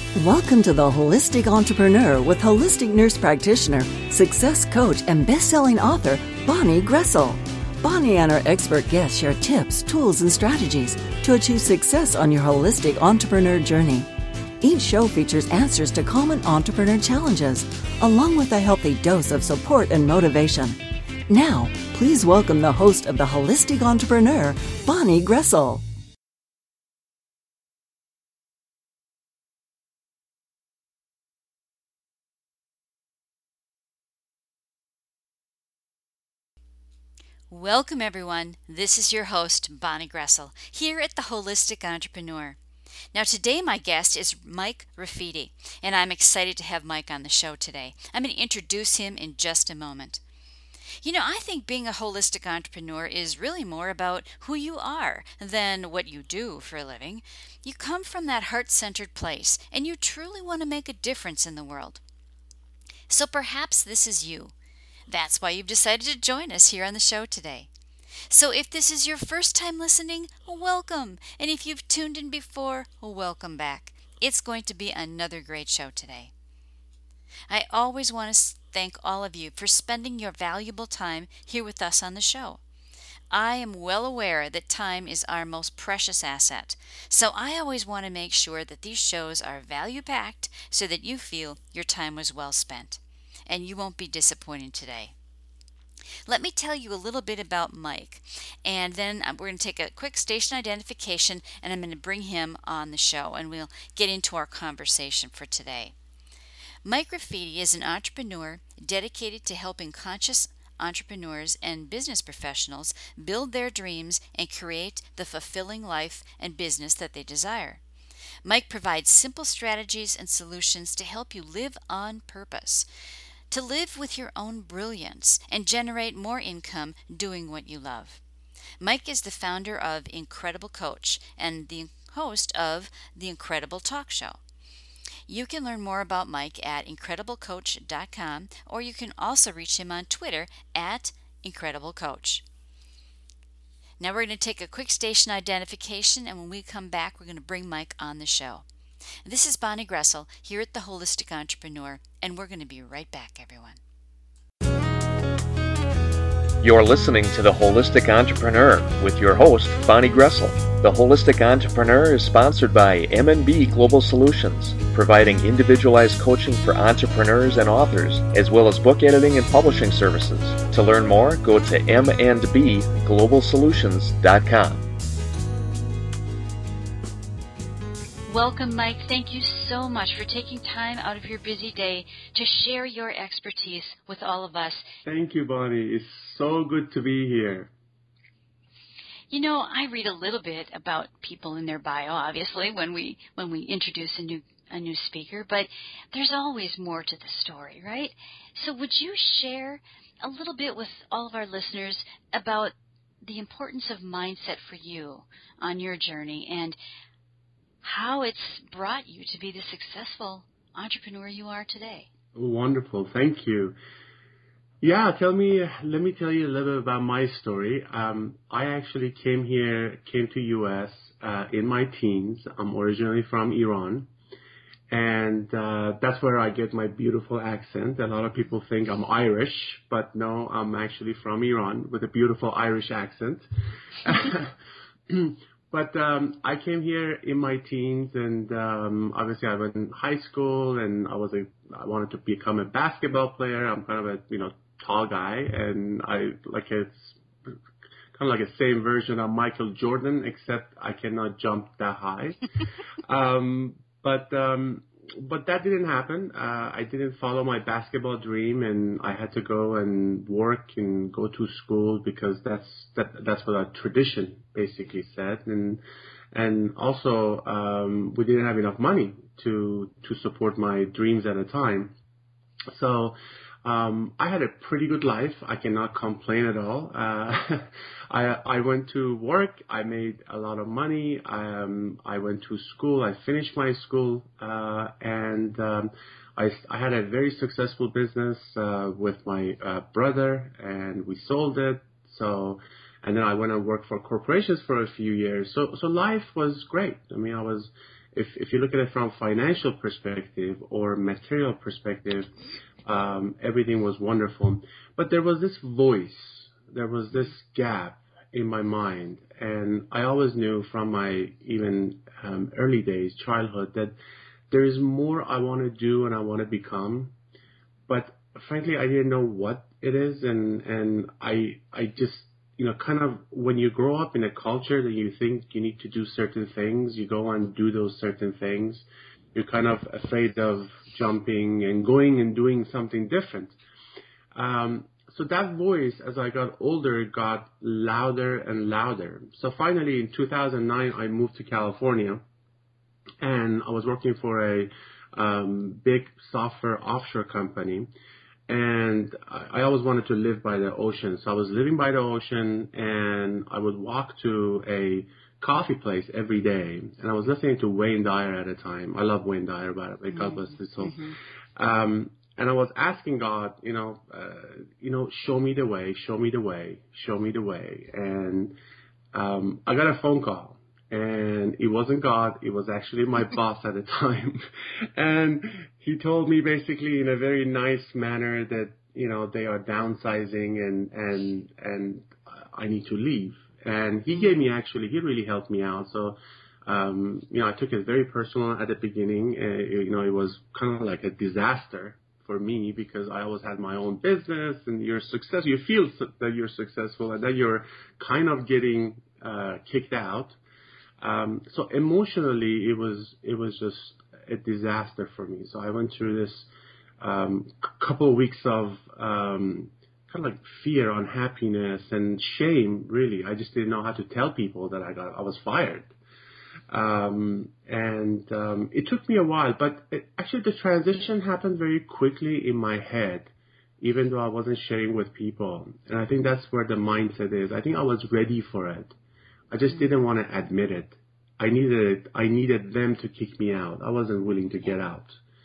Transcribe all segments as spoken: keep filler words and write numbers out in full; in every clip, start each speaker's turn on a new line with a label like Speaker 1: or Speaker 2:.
Speaker 1: Welcome to The Holistic Entrepreneur with holistic nurse practitioner, success coach, and best-selling author, Bonnie Gressel. Bonnie and her expert guests share tips, tools, and strategies to achieve success on your holistic entrepreneur journey. Each show features answers to common entrepreneur challenges, along with a healthy dose of support and motivation. Now, please welcome the host of The Holistic Entrepreneur, Bonnie Gressel.
Speaker 2: Welcome, everyone. This is your host, Bonnie Gressel, here at The Holistic Entrepreneur. Now, today my guest is Mike Rafiti, and I'm excited to have Mike on the show today. I'm going to introduce him in just a moment. You know, I think being a holistic entrepreneur is really more about who you are than what you do for a living. You come from that heart-centered place, and you truly want to make a difference in the world. So perhaps this is you. That's why you've decided to join us here on the show today. So if this is your first time listening, welcome. And if you've tuned in before, welcome back. It's going to be another great show today. I always want to thank all of you for spending your valuable time here with us on the show. I am well aware that time is our most precious asset, so I always want to make sure that these shows are value-packed so that you feel your time was well spent. And you won't be disappointed today. Let me tell you a little bit about Mike, and then we're going to take a quick station identification, and I'm going to bring him on the show, and we'll get into our conversation for today. Mike Rafiti is an entrepreneur dedicated to helping conscious entrepreneurs and business professionals build their dreams and create the fulfilling life and business that they desire. Mike provides simple strategies and solutions to help you live on purpose, to live with your own brilliance and generate more income doing what you love. Mike is the founder of Incredible Coach and the host of The Incredible Talk Show. You can learn more about Mike at incredible coach dot com, or you can also reach him on Twitter at Incredible Coach. Now we're going to take a quick station identification, and when we come back, we're going to bring Mike on the show. This is Bonnie Gressel here at The Holistic Entrepreneur, and we're going to be right back, everyone.
Speaker 3: You're listening to The Holistic Entrepreneur with your host, Bonnie Gressel. The Holistic Entrepreneur is sponsored by M and B Global Solutions, providing individualized coaching for entrepreneurs and authors, as well as book editing and publishing services. To learn more, go to m and b global solutions dot com.
Speaker 2: Welcome, Mike. Thank you so much for taking time out of your busy day to share your expertise with all of us.
Speaker 4: Thank you, Bonnie. It's so good to be here.
Speaker 2: You know, I read a little bit about people in their bio, obviously, when we when we introduce a new a new speaker, but there's always more to the story, right? So would you share a little bit with all of our listeners about the importance of mindset for you on your journey and how it's brought you to be the successful entrepreneur you are today?
Speaker 4: Wonderful. Thank you. Yeah, tell me, let me tell you a little bit about my story. Um, I actually came here, came to U S uh, in my teens. I'm originally from Iran, and uh, that's where I get my beautiful accent. A lot of people think I'm Irish, but no, I'm actually from Iran with a beautiful Irish accent. But um, I came here in my teens, and um, obviously I went in high school, and I was a I wanted to become a basketball player. I'm kind of a you know tall guy, and I like it's kind of like a same version of Michael Jordan, except I cannot jump that high. um, but um, but that didn't happen. Uh, I didn't follow my basketball dream, and I had to go and work and go to school because that's that that's what our tradition basically said. And and also um, we didn't have enough money to to support my dreams at the time. So um, I had a pretty good life. I cannot complain at all. Uh, I I went to work. I made a lot of money. Um, I went to school. I finished my school, uh, and um, I I had a very successful business uh, with my uh, brother, and we sold it. So, and then I went and worked for corporations for a few years. So so life was great. I mean, I was if if you look at it from financial perspective or material perspective, um, everything was wonderful. But there was this voice, there was this gap in my mind, and I always knew from my even um, early days, childhood, that there is more I want to do and I want to become. But frankly, I didn't know what it is, and and I I just, you know, kind of, when you grow up in a culture that you think you need to do certain things, you go and do those certain things. You're kind of afraid of jumping and going and doing something different. Um, so that voice, as I got older, got louder and louder. So finally, in two thousand nine, I moved to California, and I was working for a um, big software offshore company. And I always wanted to live by the ocean. So I was living by the ocean, and I would walk to a coffee place every day. And I was listening to Wayne Dyer at the time. I love Wayne Dyer, by the way. God bless his soul. Mm-hmm. Um, and I was asking God, you know, uh, you know, show me the way, show me the way, show me the way. And um, I got a phone call. And it wasn't God, it was actually my boss at the time. And he told me basically in a very nice manner that, you know, they are downsizing and, and, and I need to leave. And he gave me actually, he really helped me out. So, um, you know, I took it very personal at the beginning. Uh, you know, it was kind of like a disaster for me because I always had my own business, and you're success, you feel that you're successful and that you're kind of getting, uh, kicked out. Um, so emotionally, it was it was just a disaster for me. So I went through this um, c- couple of weeks of um, kind of like fear, unhappiness, and shame. Really, I just didn't know how to tell people that I got I was fired. Um, and um, it took me a while, but it, actually the transition happened very quickly in my head, even though I wasn't sharing with people. And I think that's where the mindset is. I think I was ready for it. I just didn't want to admit it. I needed I needed them to kick me out. I wasn't willing to get out.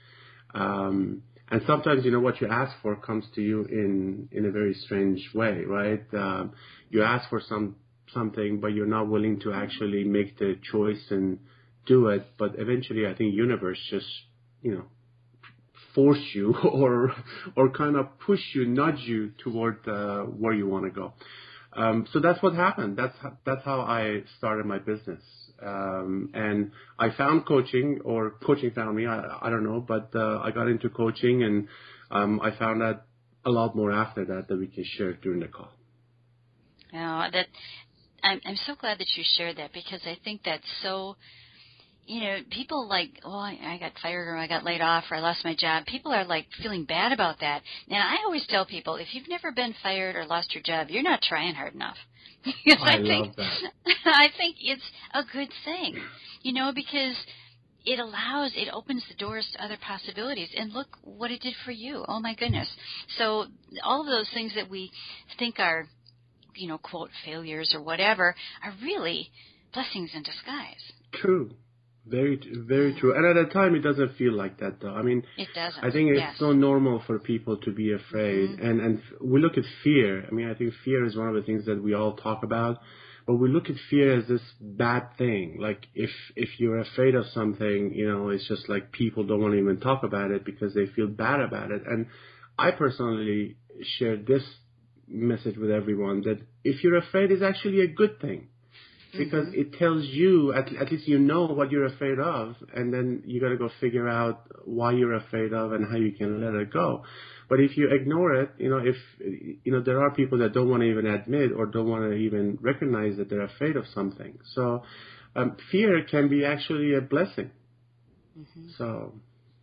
Speaker 4: Um, and sometimes, you know, what you ask for comes to you in, in a very strange way, right? Um, you ask for some something, but you're not willing to actually make the choice and do it. But eventually, I think universe just, you know, force you or or kind of push you, nudge you toward uh, where you want to go. Um, so that's what happened. That's that's how I started my business. Um, and I found coaching, or coaching found me. I, I don't know, but uh, I got into coaching, and um, I found out a lot more after that that we can share during the call.
Speaker 2: Oh, that I'm I'm so glad that you shared that, because I think that's so. You know, people like, oh, I, I got fired, or I got laid off, or I lost my job. People are like feeling bad about that. And I always tell people, if you've never been fired or lost your job, you're not trying hard enough. I,
Speaker 4: I
Speaker 2: think,
Speaker 4: love that.
Speaker 2: I think it's a good thing, you know, because it allows, it opens the doors to other possibilities. And look what it did for you. Oh, my goodness. So all of those things that we think are, you know, quote, failures or whatever, are really blessings in disguise.
Speaker 4: True. Very, very true. And at the time, it doesn't feel like that, though. I mean,
Speaker 2: it doesn't.
Speaker 4: I think it's
Speaker 2: yes.
Speaker 4: so normal for people to be afraid. Mm-hmm. And, and we look at fear. I mean, I think fear is one of the things that we all talk about. But we look at fear as this bad thing. Like, if, if you're afraid of something, you know, it's just like people don't want to even talk about it because they feel bad about it. And I personally share this message with everyone, that if you're afraid, it's actually a good thing. Because mm-hmm. it tells you, at, at least you know what you're afraid of, and then you got to go figure out why you're afraid of and how you can let it go. But if you ignore it, you know, if, you know, there are people that don't want to even admit or don't want to even recognize that they're afraid of something. So um, fear can be actually a blessing. Mm-hmm. So.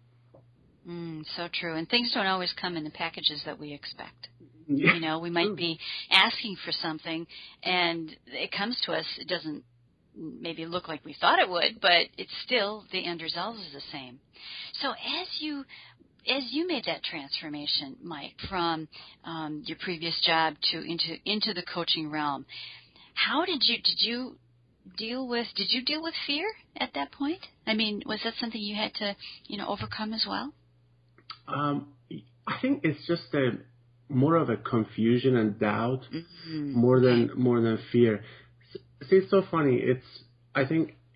Speaker 2: Mm, so true. And things don't always come in the packages that we expect.
Speaker 4: Yeah,
Speaker 2: you know, we might
Speaker 4: true.
Speaker 2: be asking for something, and it comes to us. It doesn't maybe look like we thought it would, but it's still, the end result is the same. So as you as you made that transformation, Mike, from um, your previous job to into into the coaching realm, how did you did you deal with did you deal with fear at that point? I mean, was that something you had to, you know, overcome as well?
Speaker 4: Um, I think it's just a more of a confusion and doubt, mm-hmm. more than
Speaker 2: okay.
Speaker 4: more than fear. See, it's so funny. It's I think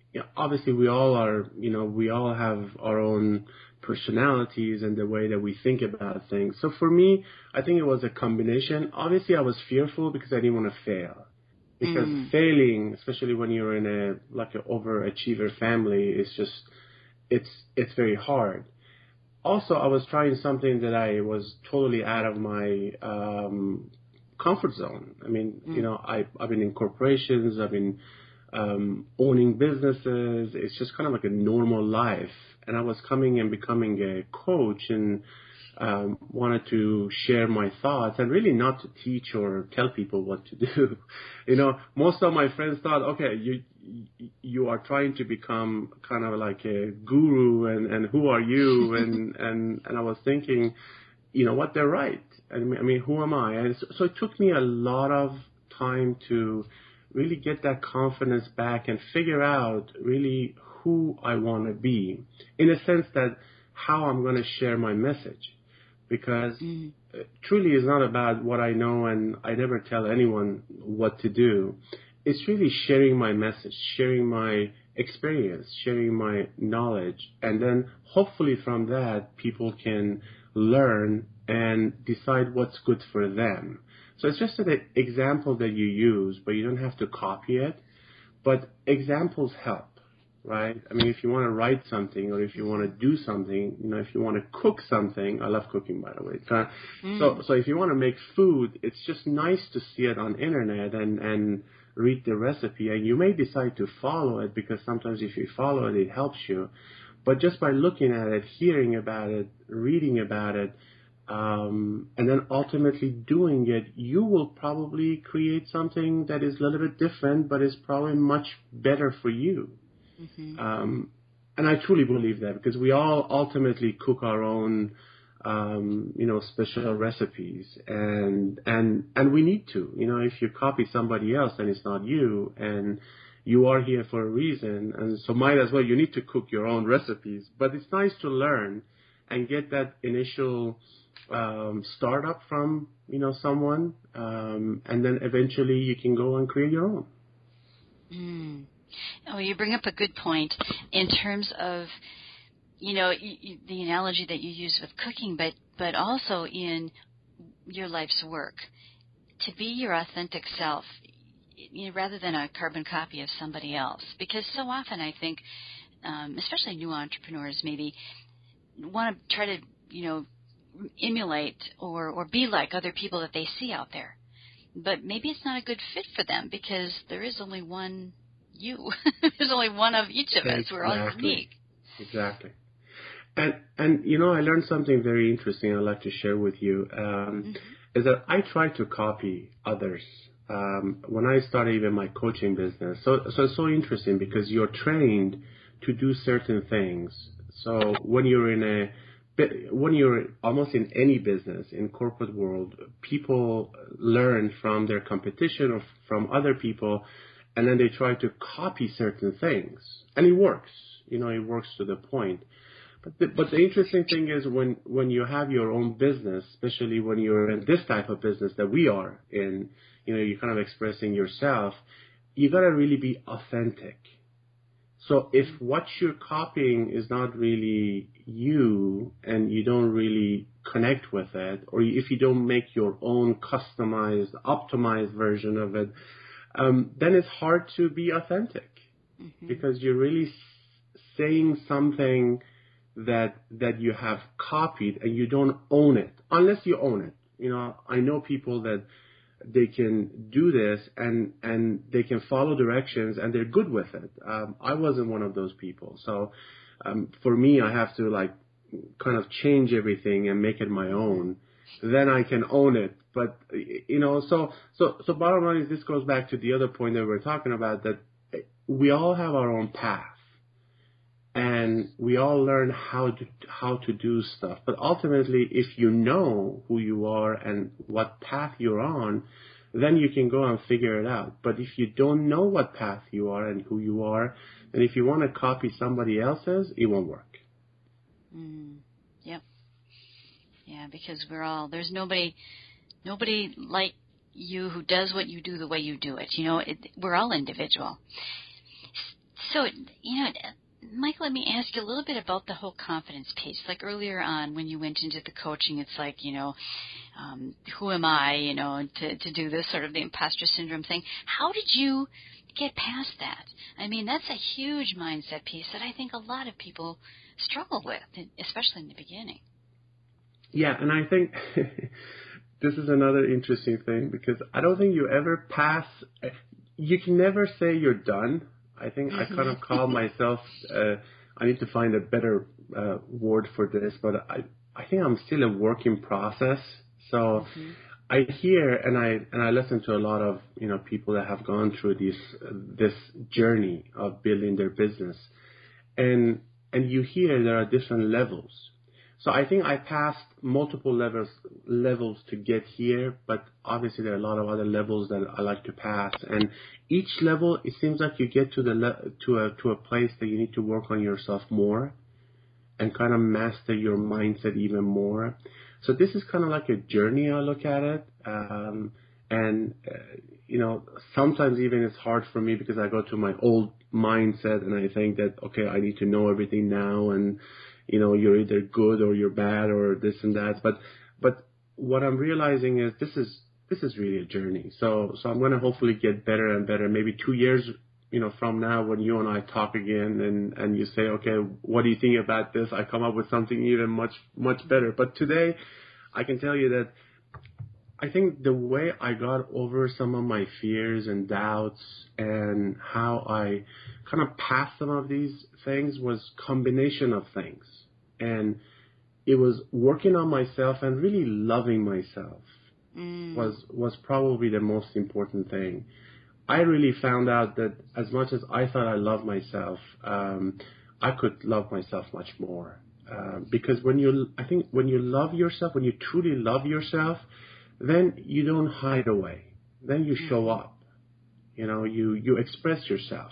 Speaker 4: you know, obviously we all are, you know, we all have our own personalities and the way that we think about things. So for me, I think it was a combination. Obviously, I was fearful because I didn't want to fail. Because mm. failing, especially when you're in a like an overachiever family, is just it's it's very hard. Also, I was trying something that I was totally out of my um, comfort zone. I mean, mm. you know, I I've been in corporations, I've been um, owning businesses. It's just kind of like a normal life. And I was coming and becoming a coach and um, wanted to share my thoughts and really not to teach or tell people what to do. You know, most of my friends thought, okay, you you are trying to become kind of like a guru and, and who are you? and, and, and I was thinking, you know what, they're right. I mean, I mean who am I? And so, so it took me a lot of time to really get that confidence back and figure out really who I want to be, in a sense that how I'm going to share my message. Because mm. truly it's not about what I know, and I never tell anyone what to do. It's really sharing my message, sharing my experience, sharing my knowledge, and then hopefully from that people can learn and decide what's good for them. So it's just an example that you use, but you don't have to copy it. But examples help. Right? I mean, if you want to write something or if you want to do something, you know, if you want to cook something, I love cooking, by the way. Uh, mm. So, so if you want to make food, it's just nice to see it on internet and, and read the recipe. And you may decide to follow it because sometimes if you follow it, it helps you. But just by looking at it, hearing about it, reading about it, um, and then ultimately doing it, you will probably create something that is a little bit different, but is probably much better for you. Mm-hmm. Um, and I truly believe that because we all ultimately cook our own, um, you know, special recipes, and and and we need to. You know, if you copy somebody else, then it's not you, and you are here for a reason, and so might as well you need to cook your own recipes. But it's nice to learn and get that initial um, startup from you know someone, um, and then eventually you can go and create your own.
Speaker 2: Mm. Oh, you bring up a good point in terms of, you know, y- y- the analogy that you use with cooking, but, but also in your life's work. To be your authentic self, you know, rather than a carbon copy of somebody else. Because so often I think, um, especially new entrepreneurs maybe, want to try to, you know, emulate or, or be like other people that they see out there. But maybe it's not a good fit for them because there is only one you. There's only one of each of us.
Speaker 4: Exactly.
Speaker 2: We're all unique.
Speaker 4: Exactly. And, and you know, I learned something very interesting I'd like to share with you, um, mm-hmm. is that I try to copy others. Um, when I started even my coaching business, so, so it's so interesting because you're trained to do certain things. So when you're in a, when you're almost in any business, in corporate world, people learn from their competition or from other people, and then they try to copy certain things. And it works. You know, it works to the point. But the, but the interesting thing is when, when you have your own business, especially when you're in this type of business that we are in, you know, you're kind of expressing yourself, you got to really be authentic. So if what you're copying is not really you and you don't really connect with it, or if you don't make your own customized, optimized version of it, Um, then it's hard to be authentic mm-hmm. because you're really saying something that that you have copied and you don't own it unless you own it. You know, I know people that they can do this and and they can follow directions and they're good with it. Um, I wasn't one of those people, so um, for me, I have to like kind of change everything and make it my own. Then I can own it. But, you know, so, so, so bottom line is this goes back to the other point that we we're talking about, that we all have our own path and we all learn how to, how to do stuff. But ultimately, if you know who you are and what path you're on, then you can go and figure it out. But if you don't know what path you are and who you are, and if you want to copy somebody else's, it won't work.
Speaker 2: Mm, yep. Yeah, because we're all, there's nobody, nobody like you who does what you do the way you do it. You know, it, we're all individual. So, you know, Mike, let me ask you a little bit about the whole confidence piece. Like earlier on when you went into the coaching, it's like, you know, um, who am I, you know, to, to do this sort of the imposter syndrome thing. How did you get past that? I mean, that's a huge mindset piece that I think a lot of people struggle with, especially in the beginning.
Speaker 4: Yeah, and I think this is another interesting thing because I don't think you ever pass, you can never say you're done. I think mm-hmm. I kind of call myself, uh, I need to find a better uh, word for this, but I, I think I'm still a work in process. So mm-hmm. I hear and I and I listen to a lot of, you know, people that have gone through this uh, this journey of building their business, and and you hear there are different levels. So I think I passed multiple levels levels to get here, but obviously there are a lot of other levels that I like to pass. And each level, it seems like you get to the le- to a to a place that you need to work on yourself more, and kind of master your mindset even more. So this is kind of like a journey. I look at it, um, and uh, you know, sometimes even it's hard for me because I go to my old mindset and I think that okay, I need to know everything now and. You know, you're either good or you're bad or this and that. But but what I'm realizing is this is this is really a journey. So so I'm going to hopefully get better and better. Maybe two years, you know, from now when you and I talk again and, and you say, okay, what do you think about this? I come up with something even much, much better. But today I can tell you that I think the way I got over some of my fears and doubts and how I kind of passed some of these things was combination of things. And it was working on myself and really loving myself mm. was was probably the most important thing. I really found out that as much as I thought I loved myself, um, I could love myself much more. Uh, because when you, I think when you love yourself, when you truly love yourself, then you don't hide away. Then you show up. You know, you, you express yourself.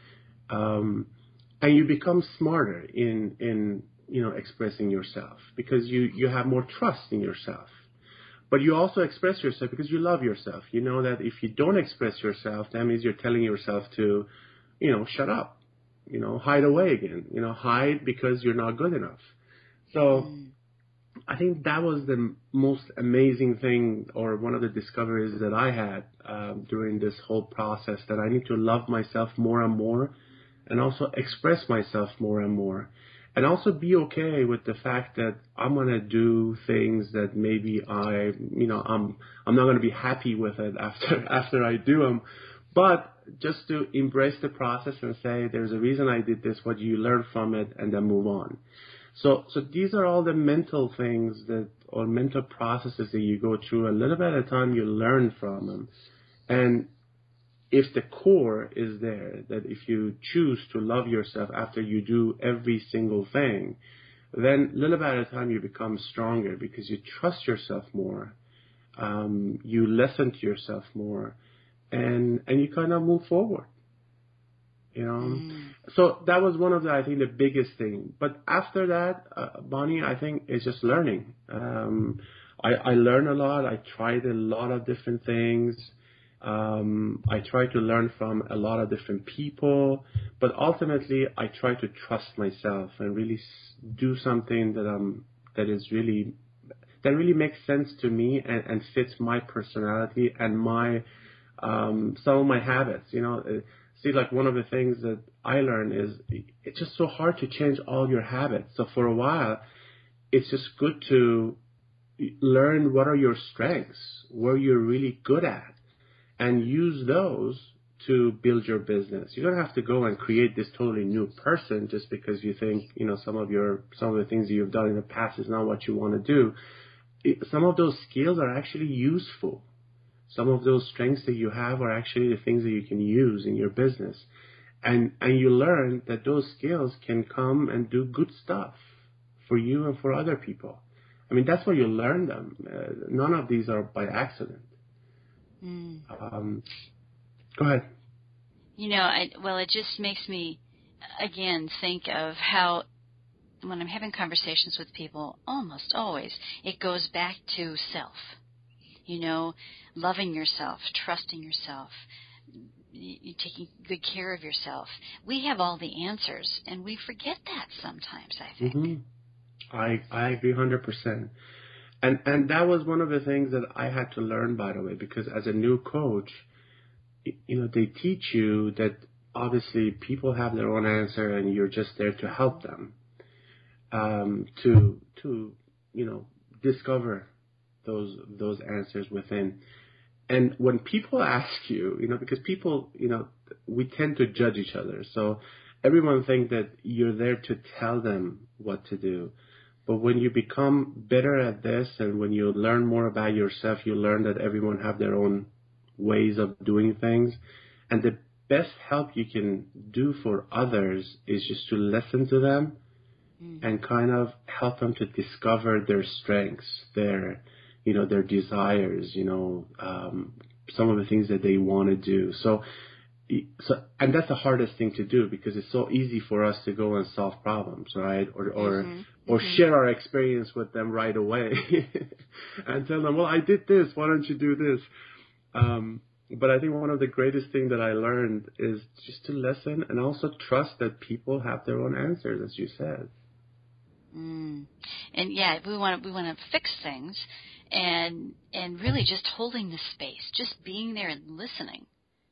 Speaker 4: Um, and you become smarter in, in, you know, expressing yourself because you, you have more trust in yourself. But you also express yourself because you love yourself. You know that if you don't express yourself, that means you're telling yourself to, you know, shut up, you know, hide away again, you know, hide because you're not good enough. So mm. I think that was the most amazing thing or one of the discoveries that I had um, during this whole process, that I need to love myself more and more and also express myself more and more. And also be okay with the fact that I'm going to do things that maybe I, you know, I'm, I'm not going to be happy with it after, after I do them, but just to embrace the process and say, there's a reason I did this, what you learn from it, and then move on. So, so these are all the mental things that, or mental processes that you go through a little bit at a time, you learn from them. And if the core is there, that if you choose to love yourself after you do every single thing, then little bit at a time you become stronger because you trust yourself more, um, you listen to yourself more, and and you kind of move forward. You know, mm. so that was one of the, I think, the biggest thing. But after that, uh, Bonnie, I think it's just learning. Um, I, I learned a lot. I tried a lot of different things. Um, I try to learn from a lot of different people, but ultimately I try to trust myself and really do something that um that is really that really makes sense to me and, and fits my personality and my um some of my habits. You know, see, like one of the things that I learned is it's just so hard to change all your habits. So for a while, it's just good to learn what are your strengths, where you're really good at, and use those to build your business. You don't have to go and create this totally new person just because you think, you know, some of your, some of the things you've done in the past is not what you want to do. It, some of those skills are actually useful. Some of those strengths that you have are actually the things that you can use in your business. And, and you learn that those skills can come and do good stuff for you and for other people. I mean, that's where you learn them. Uh, none of these are by accident. Mm. Um, go ahead.
Speaker 2: You know, I, well, it just makes me, again, think of how when I'm having conversations with people, almost always, it goes back to self. You know, loving yourself, trusting yourself, you're taking good care of yourself. We have all the answers, and we forget that sometimes, I think.
Speaker 4: Mm-hmm. I I agree one hundred percent. And and that was one of the things that I had to learn, by the way, because as a new coach, you know, they teach you that obviously people have their own answer and you're just there to help them um, to, to, you know, discover those those answers within. And when people ask you, you know, because people, you know, we tend to judge each other. So everyone thinks that you're there to tell them what to do. But when you become better at this and when you learn more about yourself, you learn that everyone have their own ways of doing things. And the best help you can do for others is just to listen to them mm. and kind of help them to discover their strengths, their, you know, their desires, you know, um, some of the things that they want to do. So, so, and that's the hardest thing to do because it's so easy for us to go and solve problems, right? Or, or, mm-hmm. or mm-hmm. share our experience with them right away and tell them, well, I did this. Why don't you do this? Um, but I think one of the greatest things that I learned is just to listen and also trust that people have their own answers, as you said.
Speaker 2: Mm. And yeah, we want to, we want to fix things, and and really just holding the space, just being there and listening,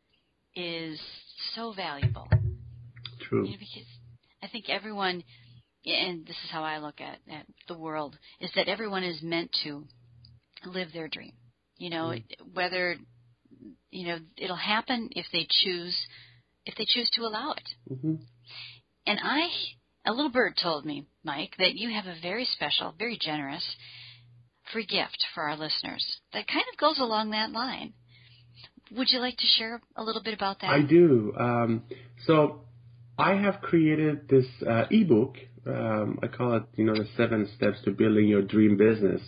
Speaker 2: is so valuable.
Speaker 4: True.
Speaker 2: You know, because I think everyone, and this is how I look at, at the world, is that everyone is meant to live their dream. You know, mm. whether, you know, it'll happen if they choose, if they choose to allow it.
Speaker 4: Mm-hmm.
Speaker 2: And I, a little bird told me, Mike, that you have a very special, very generous free gift for our listeners that kind of goes along that line. Would you like to share a little bit about that?
Speaker 4: I do. Um, so I have created this uh, ebook. Um, I call it, you know, the seven steps to building your dream business.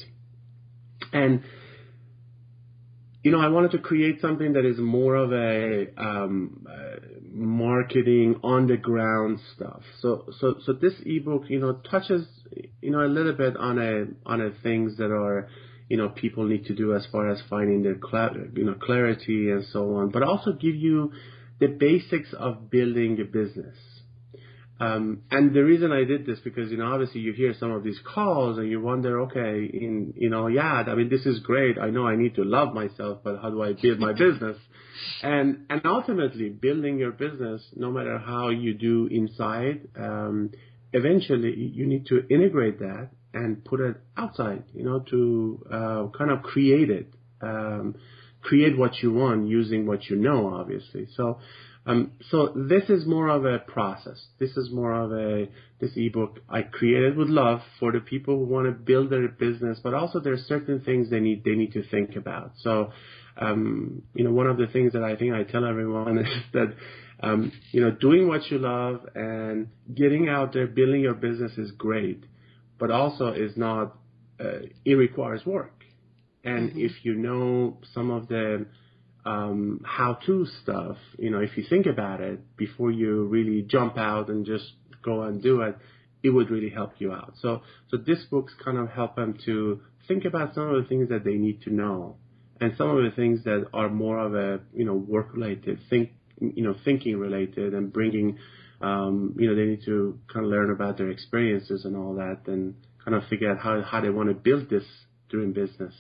Speaker 4: And, you know, I wanted to create something that is more of a um, uh, marketing on the ground stuff. So, so, so this ebook, you know, touches, you know, a little bit on a on a things that are, you know, people need to do as far as finding their cl- you know clarity and so on, but also give you the basics of building a business. Um, and the reason I did this because, you know, obviously you hear some of these calls and you wonder, okay, in, you know, yeah, I mean, this is great. I know I need to love myself, but how do I build my business? And, and ultimately building your business, no matter how you do inside, um, eventually you need to integrate that and put it outside, you know, to, uh, kind of create it, um, create what you want using what you know, obviously. So, Um, so this is more of a process. This is more of a, this ebook I created with love for the people who want to build their business, but also there are certain things they need, they need to think about. So, um, you know, one of the things that I think I tell everyone is that, um, you know, doing what you love and getting out there, building your business is great, but also is not, uh, it requires work. And mm-hmm. if you know some of the, um, how-to stuff, you know, if you think about it before you really jump out and just go and do it, it would really help you out. So, so this book's kind of help them to think about some of the things that they need to know and some of the things that are more of a, you know, work-related, think, you know, thinking related and bringing, um, you know, they need to kind of learn about their experiences and all that and kind of figure out how, how they want to build this during business.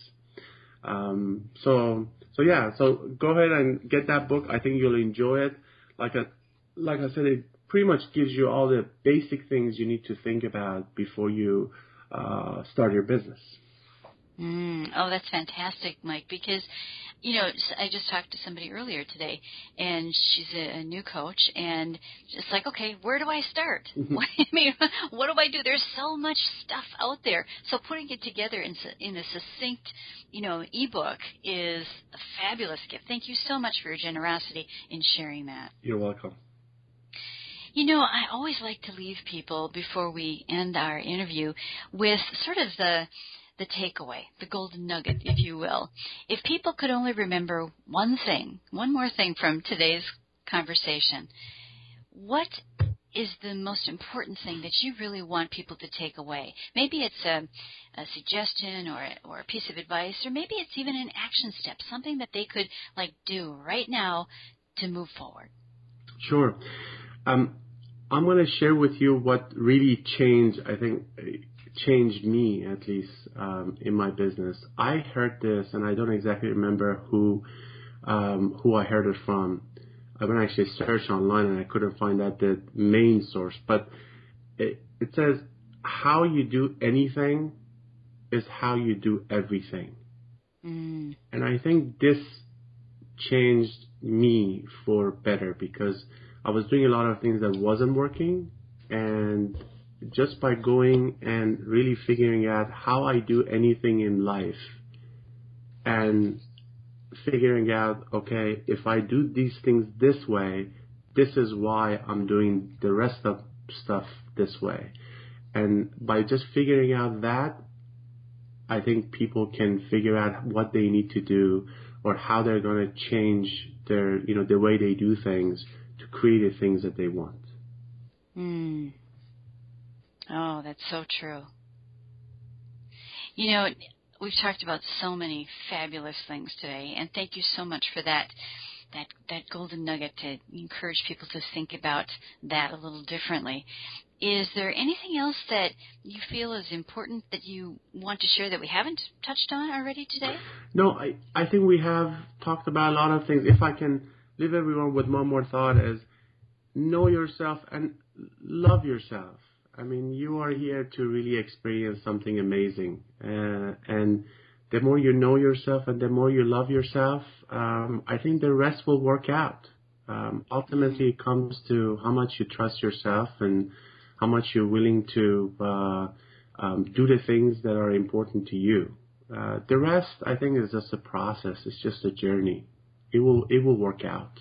Speaker 4: Um, so, so yeah, so go ahead and get that book. I think you'll enjoy it. Like a, like I said, it pretty much gives you all the basic things you need to think about before you, uh, start your business.
Speaker 2: Mm, oh, that's fantastic, Mike, because, you know, I just talked to somebody earlier today, and she's a, a new coach, and it's like, okay, where do I start? What, I mean, what do I do? There's so much stuff out there. So putting it together in, in a succinct, you know, ebook is a fabulous gift. Thank you so much for your generosity in sharing that.
Speaker 4: You're welcome.
Speaker 2: You know, I always like to leave people, before we end our interview, with sort of the the takeaway, the golden nugget, if you will. If people could only remember one thing, one more thing from today's conversation, what is the most important thing that you really want people to take away? Maybe it's a, a suggestion or a, or a piece of advice, or maybe it's even an action step, something that they could like do right now to move forward?
Speaker 4: Sure. Um, I'm going to share with you what really changed, I think, changed me, at least, um, in my business. I heard this, and I don't exactly remember who um, who I heard it from. I went actually search online, and I couldn't find that the main source. But it, it says, how you do anything is how you do everything. Mm. And I think this changed me for better, because I was doing a lot of things that wasn't working, and just by going and really figuring out how I do anything in life and figuring out, okay, if I do these things this way, this is why I'm doing the rest of stuff this way. And by just figuring out that, I think people can figure out what they need to do or how they're going to change their, you know, the way they do things to create the things that they want.
Speaker 2: Mm. Oh, that's so true. You know, we've talked about so many fabulous things today, and thank you so much for that that that golden nugget to encourage people to think about that a little differently. Is there anything else that you feel is important that you want to share that we haven't touched on already today?
Speaker 4: No, I, I think we have talked about a lot of things. If I can leave everyone with one more thought, is know yourself and love yourself. I mean, you are here to really experience something amazing. Uh, and the more you know yourself and the more you love yourself, um, I think the rest will work out. Um, ultimately, it comes to how much you trust yourself and how much you're willing to uh, um, do the things that are important to you. Uh, the rest, I think, is just a process. It's just a journey. It will it will work out.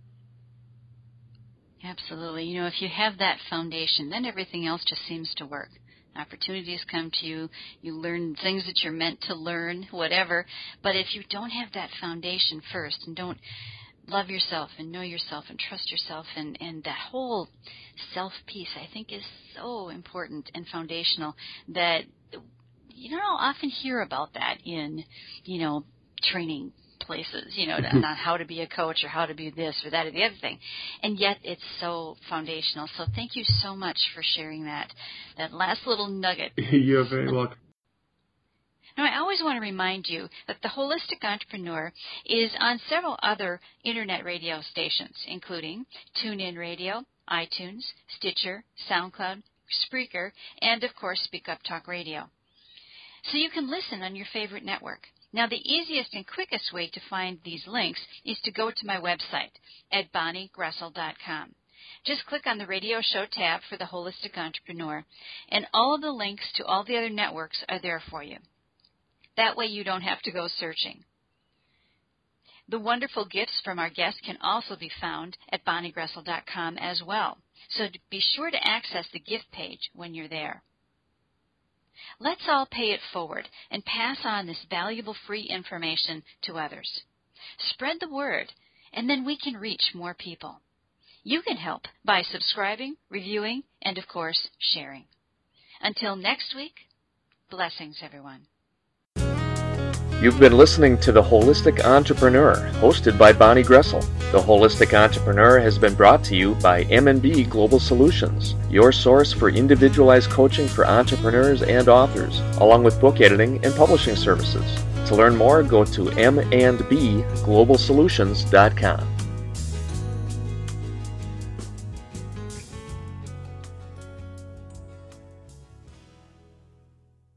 Speaker 2: Absolutely. You know, if you have that foundation, then everything else just seems to work. Opportunities come to you. You learn things that you're meant to learn, whatever. But if you don't have that foundation first and don't love yourself and know yourself and trust yourself, and, and that whole self piece, I think, is so important and foundational that you don't often hear about that in, you know, training places, you know, on how to be a coach or how to be this or that or the other thing. And yet it's so foundational. So thank you so much for sharing that, that last little nugget.
Speaker 4: You're very welcome.
Speaker 2: Now, I always want to remind you that The Holistic Entrepreneur is on several other internet radio stations, including TuneIn Radio, iTunes, Stitcher, SoundCloud, Spreaker, and, of course, Speak Up Talk Radio. So you can listen on your favorite network. Now, the easiest and quickest way to find these links is to go to my website at bonnie gressel dot com. Just click on the Radio Show tab for The Holistic Entrepreneur, and all of the links to all the other networks are there for you. That way you don't have to go searching. The wonderful gifts from our guests can also be found at bonnie gressel dot com as well, so be sure to access the gift page when you're there. Let's all pay it forward and pass on this valuable free information to others. Spread the word, and then we can reach more people. You can help by subscribing, reviewing, and, of course, sharing. Until next week, blessings, everyone.
Speaker 3: You've been listening to The Holistic Entrepreneur, hosted by Bonnie Gressel. The Holistic Entrepreneur has been brought to you by M and B Global Solutions, your source for individualized coaching for entrepreneurs and authors, along with book editing and publishing services. To learn more, go to m and b global solutions dot com.